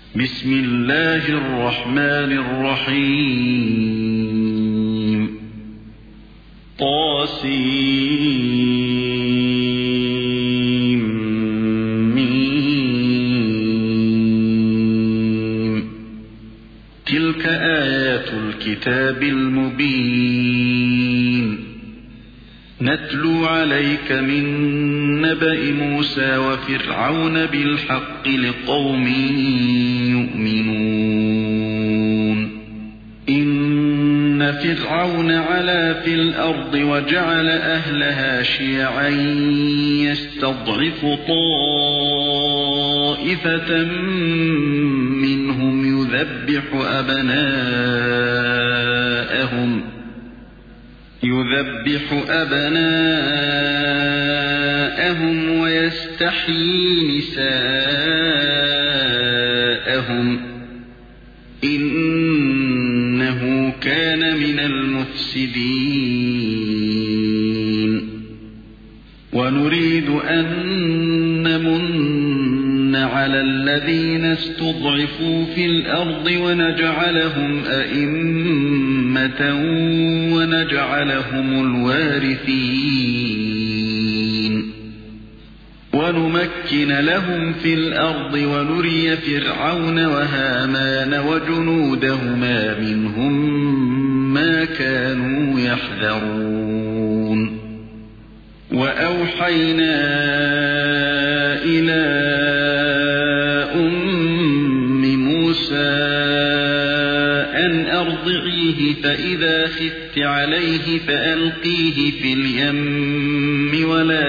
بسم الله الرحمن الرحيم طاسيم تلك آيات الكتاب المبين نتلو عليك من نبأ موسى وفرعون بالحق لقوم يؤمنون إن فرعون علا في الأرض وجعل أهلها شيعا يستضعف طائفة منهم يذبح أبناءهم ويستحيي نساءهم إنه كان من المفسدين ونريد أن نمن على الذين استضعفوا في الأرض ونجعلهم أئمة ونجعلهم الوارثين ونمكن لهم في الأرض ونري فرعون وهامان وجنودهما منهم ما كانوا يحذرون وأوحينا إلى أم موسى أن أرضعيه فإذا خفت عليه فألقيه في اليم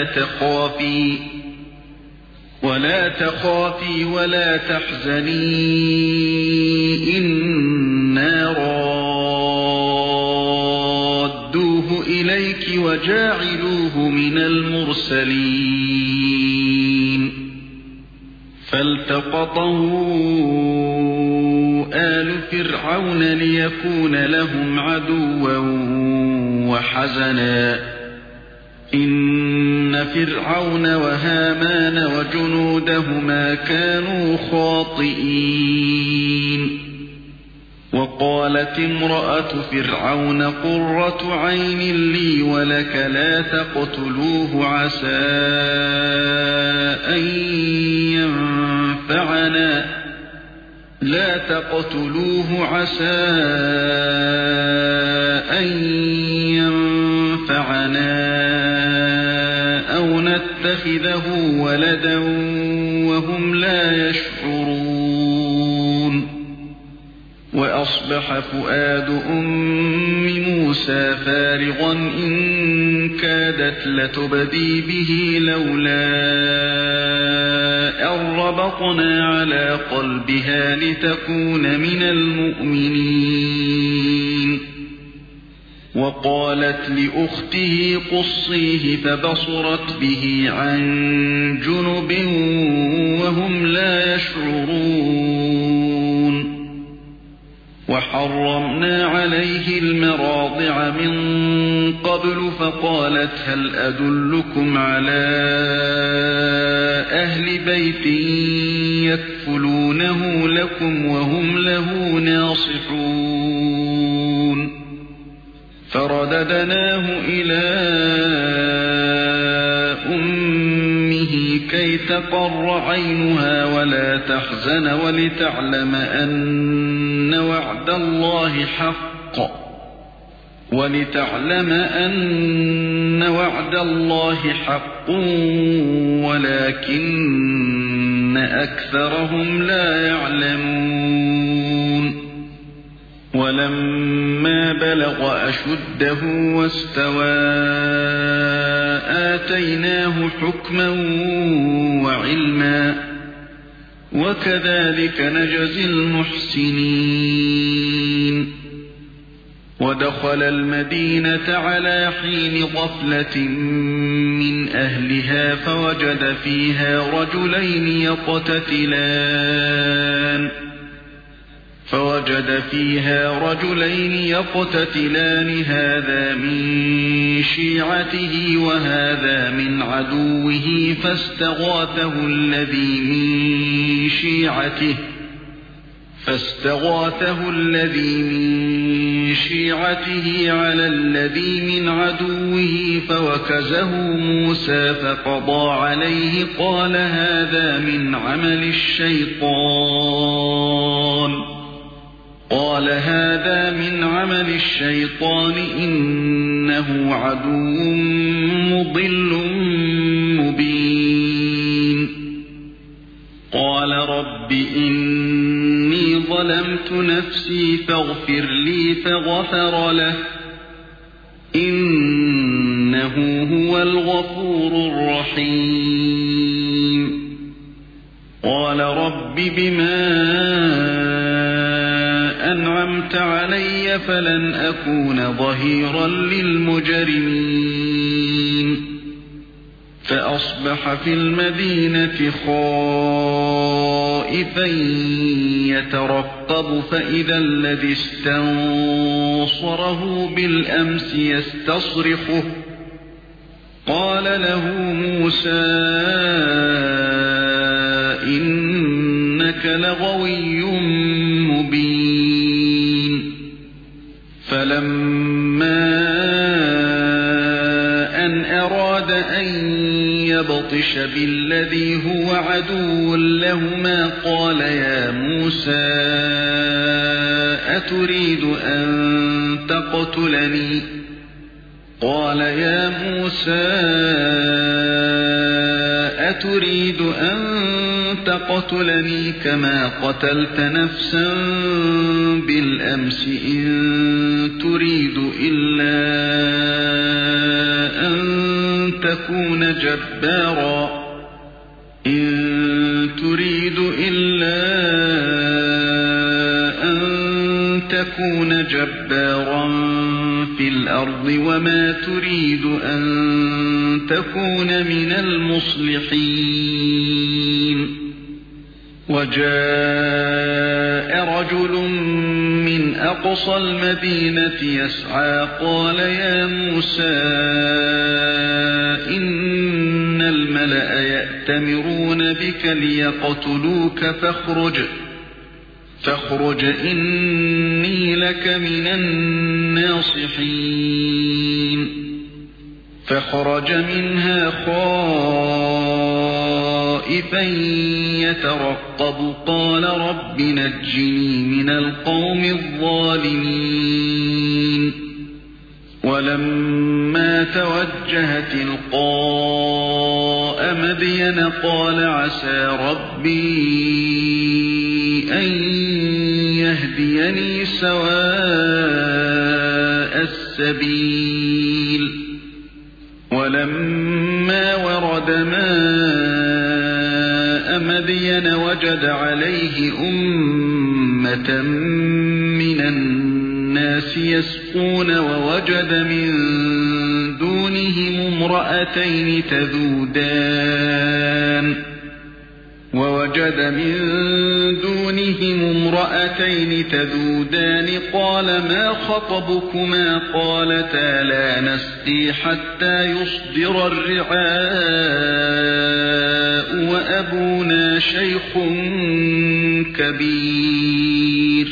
ولا تخافي ولا تحزني إنا رادوه إليك وجاعلوه من المرسلين فالتقطه آل فرعون ليكون لهم عدوا وحزنا إن فرعون وهامان وجنودهما كانوا خاطئين وقالت امرأة فرعون قرة عين لي ولك لا تقتلوه عسى أن ينفعنا أو نتخذه ولدا وهم لا يشعرون وأصبح فؤاد أم موسى فارغا إن كادت لتبدي به لولا أن ربطنا على قلبها لتكون من المؤمنين وقالت لأخته قصيه فبصرت به عن جنب وهم لا يشعرون وحرمنا عليه المراضع من قبل فقالت هل أدلكم على أهل بيت يكفلونه لكم وهم له ناصحون فرددناه إلى أمه كي تقر عينها ولا تحزن ولتعلم أن وعد الله حق ولكن أكثرهم لا يعلمون ولما بلغ أشده واستوى آتيناه حكما وعلما وكذلك نجزي المحسنين ودخل المدينة على حين غفلة من أهلها فوجد فيها رجلين يقتتلان هذا من شيعته وهذا من عدوه فاستغاثه الذي من شيعته فاستغاثه الذي من شيعته على الذي من عدوه فوكزه موسى فقضى عليه قال هذا من عمل الشيطان إنه عدو مضل مبين قال رب إني ظلمت نفسي فاغفر لي فغفر له إنه هو الغفور الرحيم قال رب بما أنعمت علي فلن أكون ظهيرا للمجرمين فأصبح في المدينة خائفا يترقب فإذا الذي استنصره بالأمس يستصرخه قال له موسى إنك لغوي مبين فلما أن أراد أن يبطش بالذي هو عدو لهما قال يا موسى أتريد أن تقتلني كما قتلت نفسا بالأمس إن تريد إلا أن تكون جبارا في الأرض وما تريد أن تكون من المصلحين وجاء رجل من أقصى المدينة يسعى قال يا موسى إن الملأ يأتمرون بك ليقتلوك فاخرج إني لك من الناصحين فخرج منها خائفا يترقب قال رب نجني من القوم الظالمين ولما توجه تلقاء مدين قال عسى ربي أن يهديني سواء السبيل ولما ورد ماء مدين وجد عليه أمة من الناس يسقون ووجد من دونهم امرأتين تذودان قال ما خطبكما قالتا لا نسقي حتى يصدر الرعاء وأبونا شيخ كبير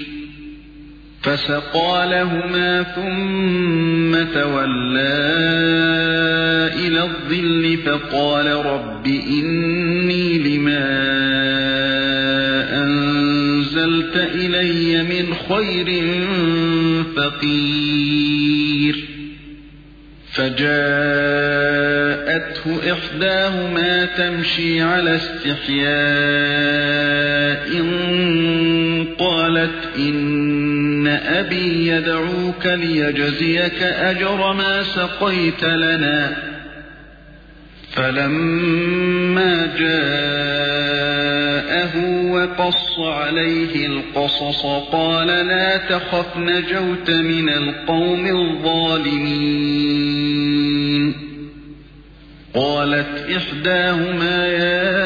فسقى لهما ثم تولى إلى الظل فقال رب إني لما أنزلت إلي من خير فقير فجاءته إحداهما تمشي على استحياء قالت إن أبي يدعوك ليجزيك أجر ما سقيت لنا فلما جاءه وقص عليه القصص قال لا تخف نجوت من القوم الظالمين قالت إحداهما يا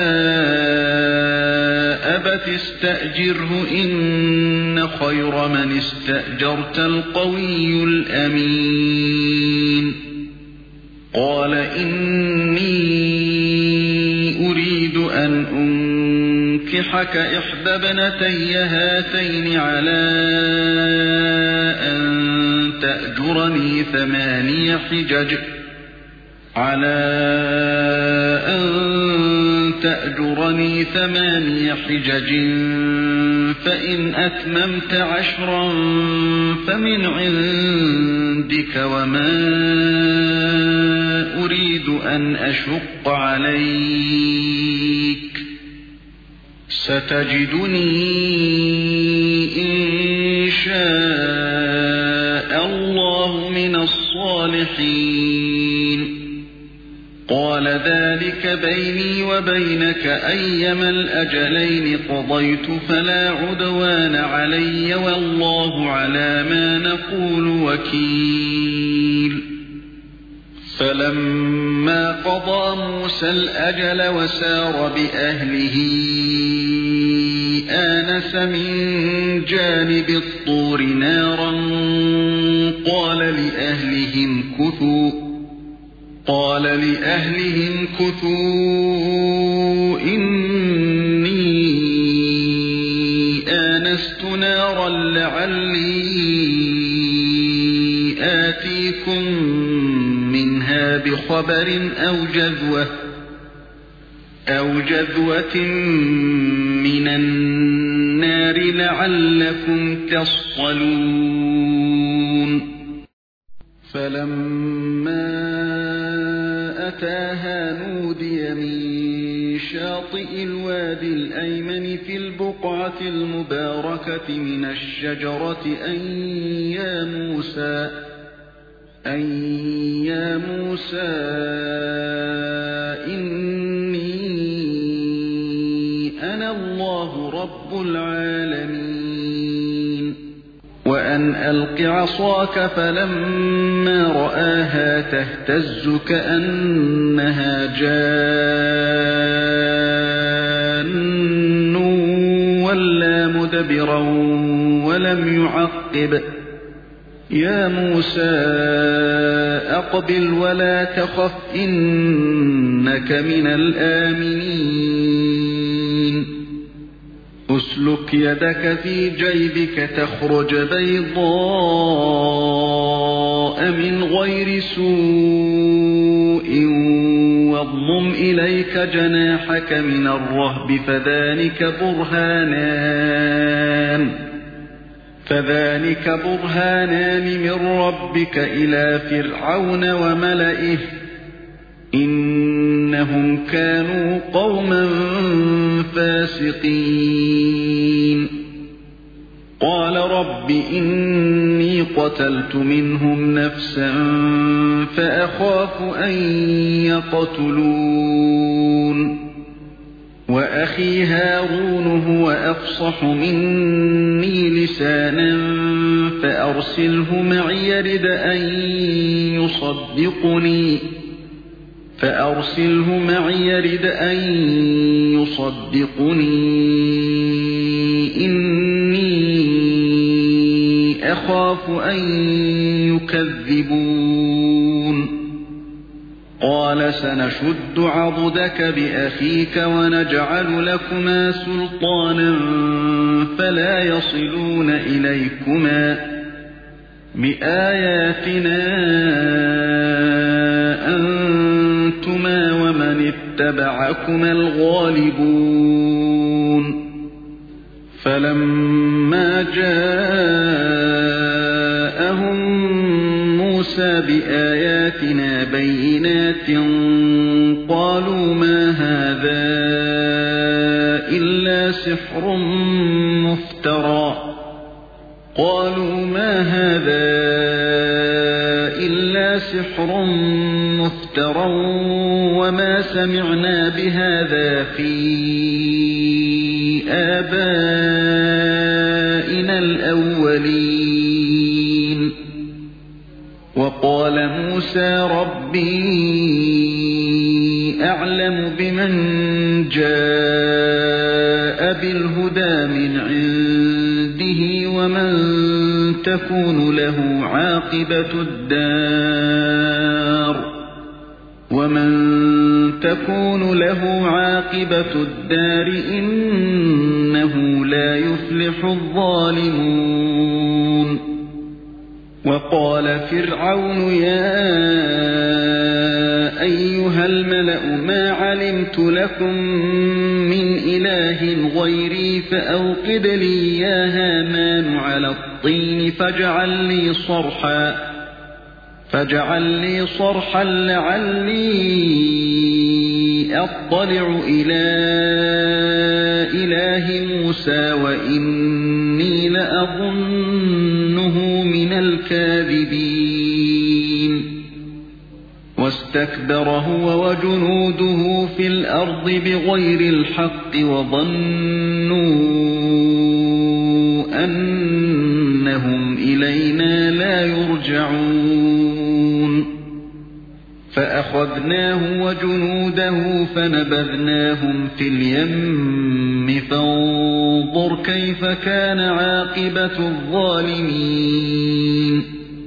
أبت استأجره إن خير من استأجرت القوي الأمين قال إني أريد أن أنكحك إحدى ابنتي هاتين على أن تأجرني 8 حجج فإن أتممت 10 فمن عندك وما أريد أن أشق عليك ستجدني إن شاء الله من الصالحين. قال ذلك بيني وبينك أيما الأجلين قضيت فلا عدوان علي والله على ما نقول وكيل. فلما قضى موسى الأجل وسار بأهله آنس من جانب الطور نارا قال لأهلهم كثوا إني آنست نارا لعلي آتيكم منها بخبر أو جذوة من النار لعلكم تصطلون. فلما أتاها نودي من شاطئ الوادي الأيمن في البقعة المباركة من الشجرة أن يا موسى إني أنا الله رب العالمين. وأن ألق عصاك فلما رآها تهتز كأنها جان ولا مدبرا ولم يعقب. يا موسى أقبل ولا تخف إنك من الآمنين. أسلك يدك في جيبك تخرج بيضاء من غير سوء واضمم إليك جناحك من الرهب فذلك برهانان من ربك إلى فرعون وملئه إنهم كانوا قوما فاسقين. قال رب إني قتلت منهم نفسا فأخاف أن يقتلون. وأخي هارون هو أفصح مني لسانا فأرسله معي يرد أن يصدقني إني أخاف أن يكذبون. قال سنشد عضدك بأخيك ونجعل لكما سلطانا فلا يصلون إليكما بآياتنا أنتما ومن اتبعكما الغالبون. فلما جاءهم موسى بآياتنا بينات قالوا ما هذا إلا سحر مفترى وما سمعنا بهذا في آبائنا الأولين. وقال موسى ربي أعلم بمن جاء بالهدى من عنده ومن تكون له عاقبة تكون له عاقبة الدار إنه لا يفلح الظالمون. وقال فرعون يا أيها الملأ ما علمت لكم من إله غيري فأوقد لي يا هامان على الطين فاجعل لي صرحا لعلي أطلع إلى إله موسى وإني لأظنه من الكاذبين. واستكبر هو وجنوده في الأرض بغير الحق وظنوا أنهم إلينا لا يرجعون. فأخذناه وجنوده فنبذناهم في اليم فانظر كيف كان عاقبة الظالمين.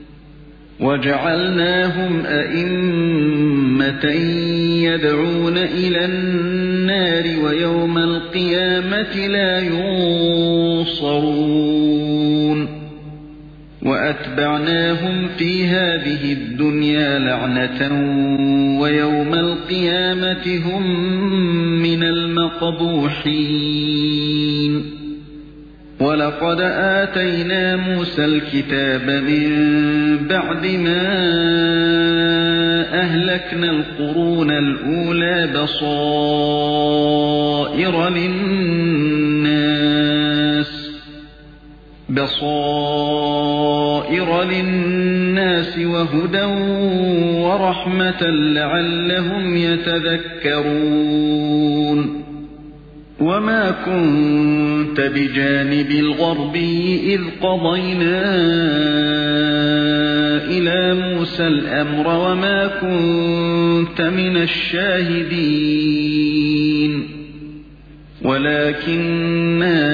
وجعلناهم أئمة يدعون إلى النار ويوم القيامة لا ينصرون. وأتبعناهم في هذه الدنيا لعنة ويوم القيامة هم من المقبوحين. ولقد آتينا موسى الكتاب من بعد ما أهلكنا القرون الأولى بصائر للناس وهدى ورحمة لعلهم يتذكرون. وما كنت بجانب الغربي إذ قضينا إلى موسى الأمر وما كنت من الشاهدين ولكننا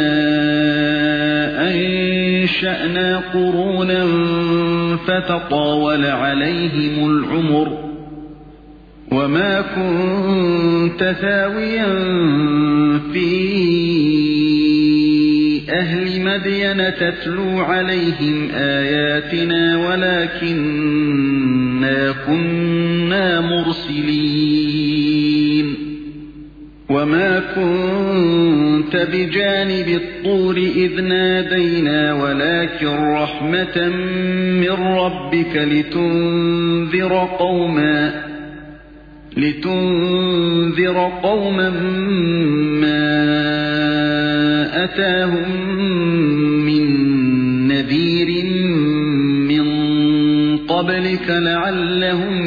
أنشأنا قرونا فتطاول عليهم العمر وما كنت ثاويا في أهل مدين تتلو عليهم آياتنا ولكننا كنا مرسلين. وما كنت بجانب الطور إذ نادينا ولكن رحمة من ربك لتنذر قوما ما أتاهم من نذير من قبلك لعلهم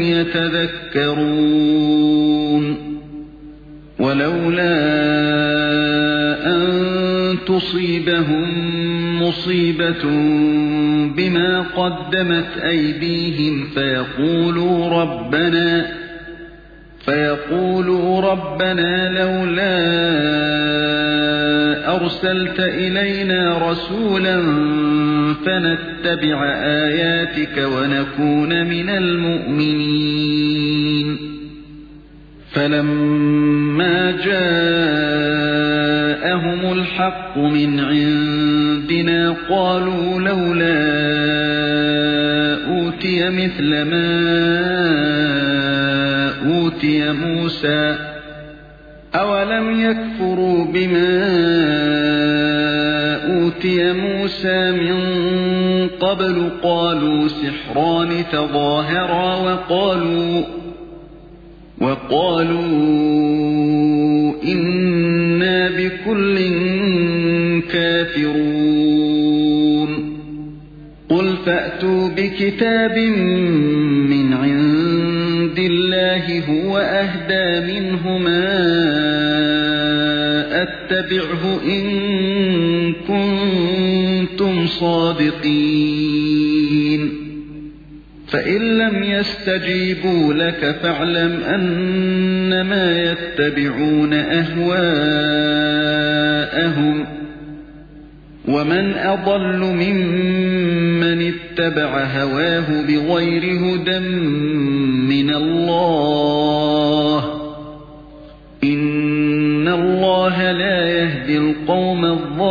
يتذكرون. ولولا أن تصيبهم مصيبة بما قدمت أيديهم فيقولوا ربنا لولا أرسلت إلينا رسولا فنتبع آياتك ونكون من المؤمنين. فلما جاءهم الحق من عندنا قالوا لولا أوتي مثل ما أوتي موسى أولم يكفروا بما أوتي موسى من قبل قالوا سحران تظاهرا وقالوا إنا بكل كافرون. قل فأتوا بكتاب من عند الله هو أهدى منهما أتبعه إن كنتم صادقين. فإن لم يستجيبوا لك فاعلم أنما يتبعون أهواءهم ومن أضل ممن اتبع هواه بغير هدى من الله الله لا يهدي القوم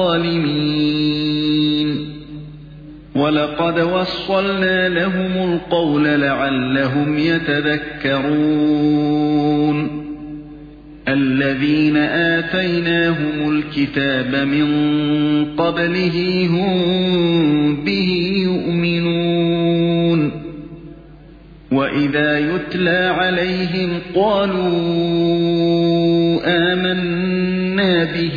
الظالمين ولقد وصلنا لهم القول لعلهم يتذكرون الذين آتيناهم الكتاب من قبله هم به يؤمنون وإذا يتلى عليهم قالوا آمنا به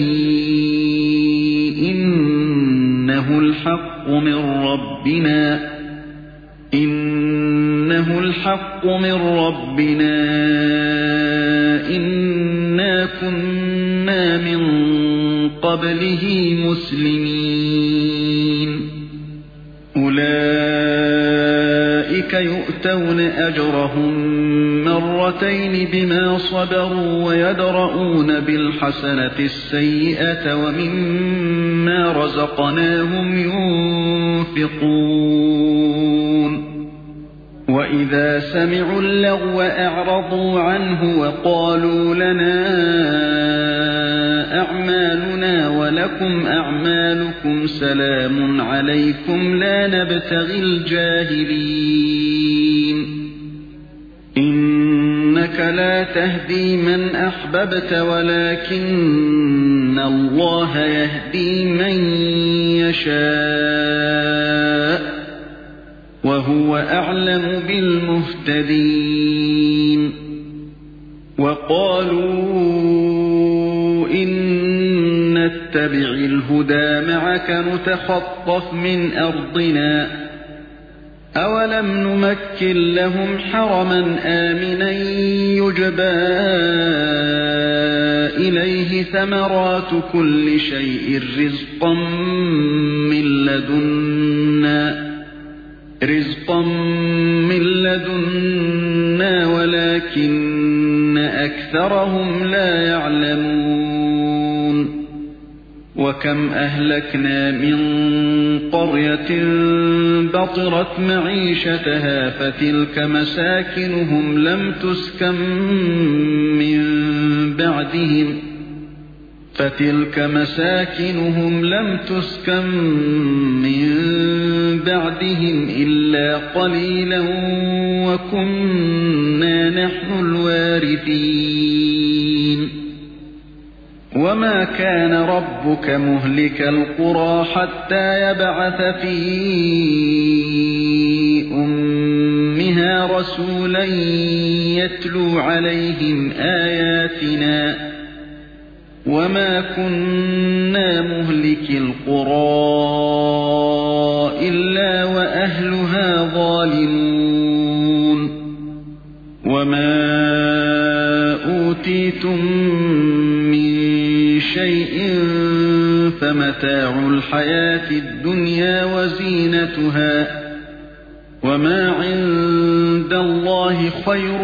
إنه الحق من ربنا إنا كنا من قبله مسلمين أولئك يؤتون أجرهم مرتين بما صبروا ويدرؤون بالحسنة السيئة ومما رزقناهم ينفقون وإذا سمعوا اللغو أعرضوا عنه وقالوا لنا أعمالنا ولكم أعمالكم سلام عليكم لا نبتغي الجاهلين إنك لا تهدي من أحببت ولكن الله يهدي من يشاء وهو أعلم بالمهتدين وقالوا إن نتبع الهدى معك نتخطف من أرضنا أولم نمكن لهم حرما آمنا يجبى إليه ثمرات كل شيء رزقا من لدنا ولكن أكثرهم لا يعلمون وكم أهلكنا من قرية بطرت معيشتها فتلك مساكنهم لم تسكن من بعدهم إلا قليلا وكنا نحن الوارثين وما كان ربك مهلك القرى حتى يبعث في أمها رسولا يتلو عليهم آياتنا وما كنا مهلك القرى إلا وأهلها ظالمون وما أوتيتم من شيء فمتاع الحياة الدنيا وزينتها وما عند الله خير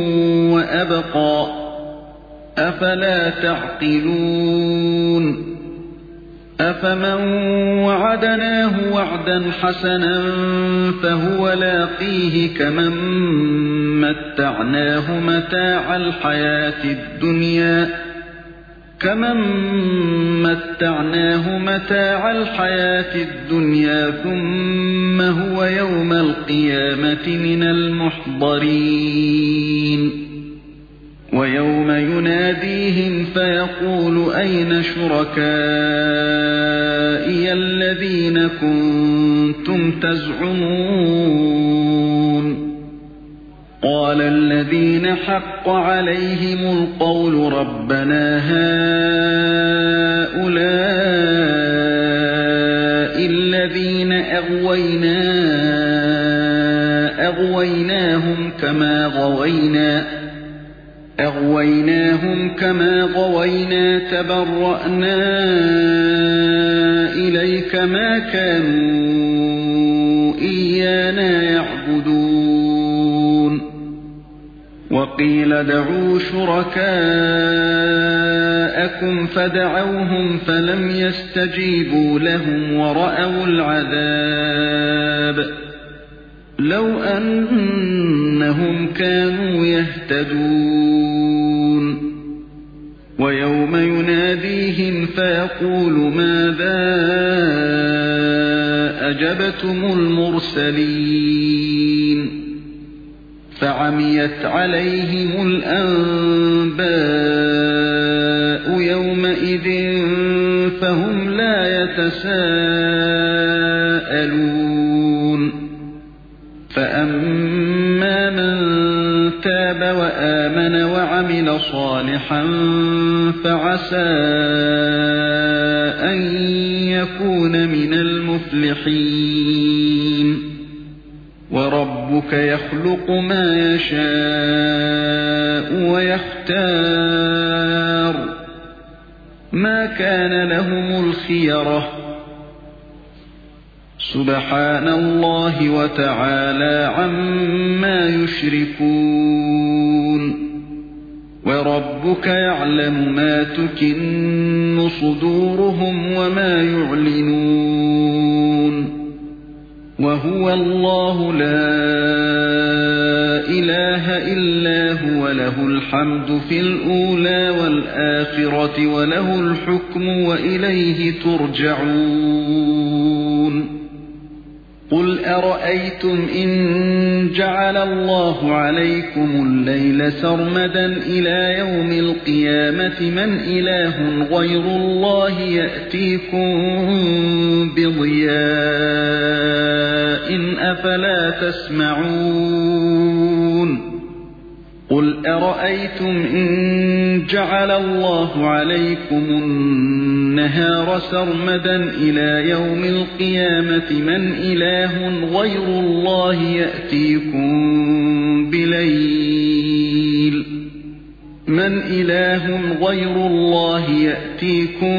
وأبقى أفلا تعقلون أفمن وعدناه وعدا حسنا فهو لاقيه كمن متعناه متاع الحياة الدنيا ثم هو يوم القيامة من المحضرين ويوم يناديهم فيقول أين شركائي الذين كنتم تزعمون قال الذين حق عليهم القول ربنا هؤلاء الذين أغويناهم كما غوينا تبرأنا إليك ما كانوا إيانا يعبدون وقيل ادعوا شركاءكم فدعوهم فلم يستجيبوا لهم ورأوا العذاب لو أنهم كانوا يهتدون ويوم يناديهم فيقول ماذا أجبتم المرسلين فعميت عليهم الأنباء يومئذ فهم لا يتساءلون فأما من تاب وآمن وعمل صالحا فعسى أن يكون من المفلحين وربك يخلق ما يشاء ويختار ما كان لهم الخيرة سبحان الله وتعالى عما يشركون وربك يعلم ما تكن صدورهم وما يعلنون وهو الله لا إله إلا هو له الحمد في الأولى والآخرة وله الحكم وإليه ترجعون قل أرأيتم إن جعل الله عليكم الليل سرمدا إلى يوم القيامة من إله غير الله يأتيكم بضياء أفلا تسمعون قل أرأيتم إن جعل الله عليكم النهار سرمدا إلى يوم القيامة من إله غير الله يأتيكم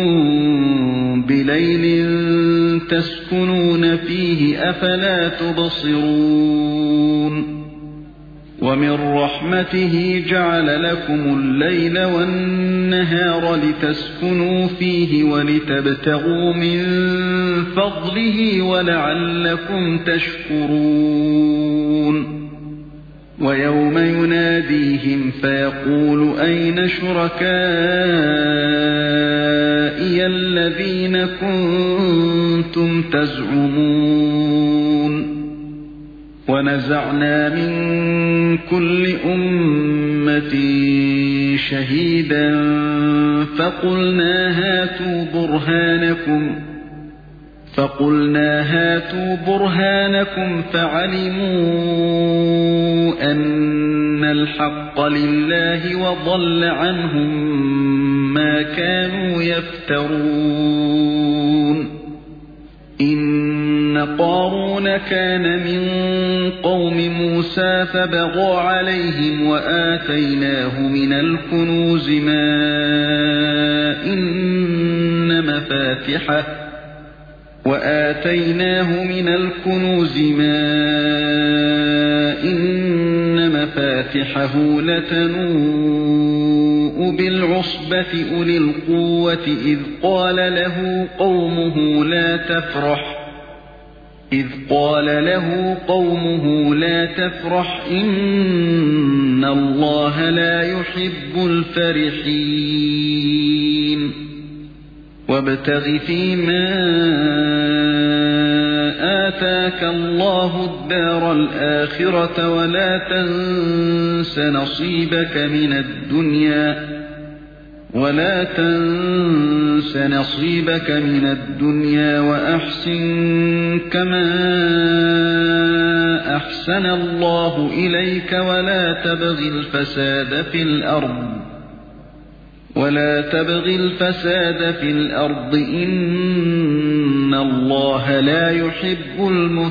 بليل تسكنون فيه أفلا تبصرون ومن رحمته جعل لكم الليل والنهار لتسكنوا فيه ولتبتغوا من فضله ولعلكم تشكرون ويوم يناديهم فيقول أين شركائي الذين كنتم تزعمون ونزعنا من كل أمة شهيدا فقلنا هاتوا برهانكم فعلموا أن الحق لله وضل عنهم ما كانوا يفترون إن قارون كان من قوم موسى فبغى عليهم وآتيناه من الكنوز ما إن مفاتحه لتنوء بالعصبة أولي القوة إذ قال له قومه لا تفرح إن الله لا يحب الفرحين وابتغ فيما آتاك الله الدار الآخرة ولا تنس نصيبك من الدنيا وأحسن كما أحسن الله إليك ولا تبغ الفساد في الأرض إن الله لا يحب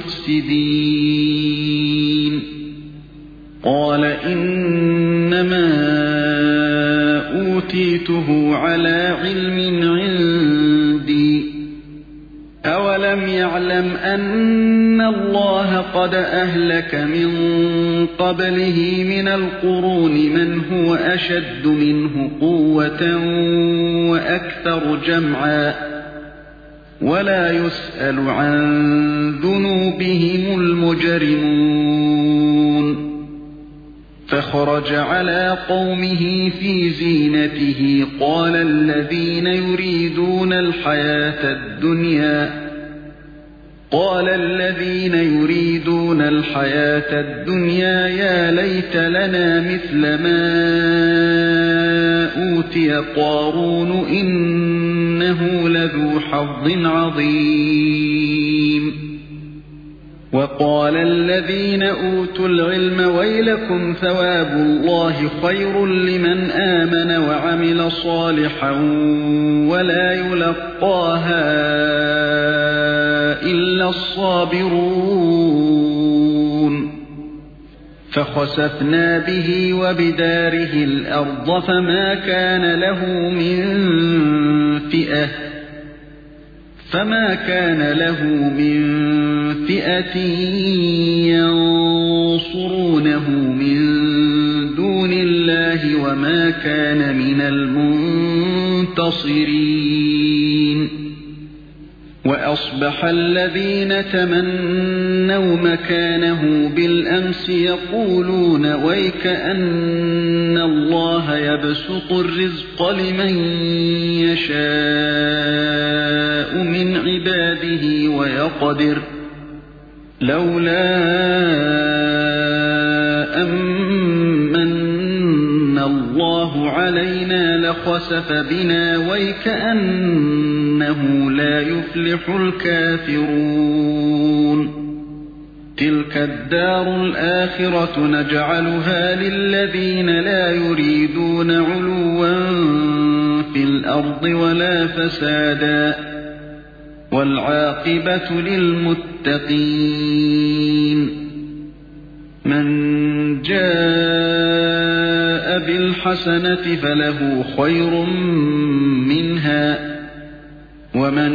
المفسدين قال إنما أوتيته على علم عندي أولم يعلم أن الله قد أهلك من قبله من القرون من هو أشد منه قوة وأكثر جمعا ولا يسأل عن ذنوبهم المجرمون فخرج على قومه في زينته قال الذين يريدون الحياة الدنيا يا ليت لنا مثل ما أوتي قارون إنه لذو حظ عظيم وقال الذين أوتوا العلم ويلكم ثواب الله خير لمن آمن وعمل صالحا ولا يلقاها إلا الصابرون فخسفنا به وبداره الأرض فما كان له من فئة ينصرونه من دون الله وما كان من المنتصرين وأصبح الذين تمنوا مكانه بالأمس يقولون ويكأن الله يبسط الرزق لمن يشاء من عباده ويقدر لولا أمن الله علينا لخسف بنا ويكأنه لا يفلح الكافرون تلك الدار الآخرة نجعلها للذين لا يريدون علوا في الأرض ولا فسادا والعاقبة للمتقين من جاء بالحسنة فله خير منها ومن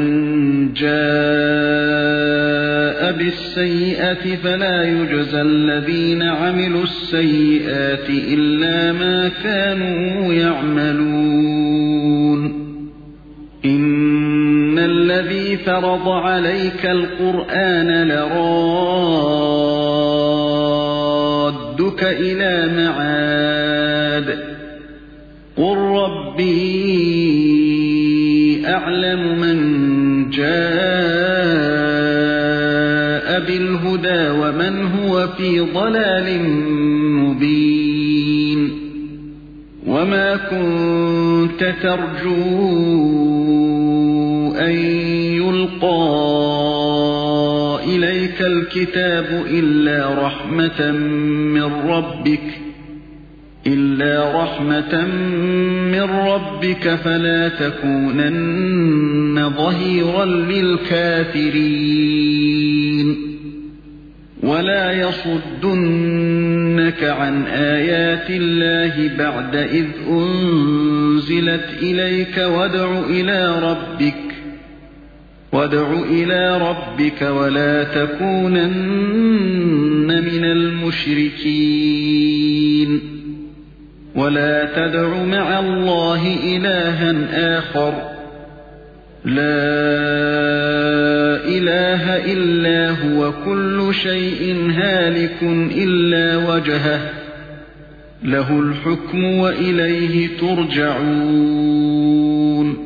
جاء بالسيئة فلا يجزى الذين عملوا السيئات إلا ما كانوا يعملون إن الذي فرض عليك القرآن لرادك إلى معاد قل ربي أعلم من جاء بالهدى ومن هو في ضلال مبين وما كنت ترجو أن يلقى إليك الكتاب إلا رحمة من ربك فلا تكونن ظهيرا للكافرين ولا يصدنك عن آيات الله بعد إذ أنزلت إليك وادع إلى ربك ولا تكونن من المشركين ولا تدع مع الله إلها آخر لا إله إلا هو كل شيء هالك إلا وجهه له الحكم وإليه ترجعون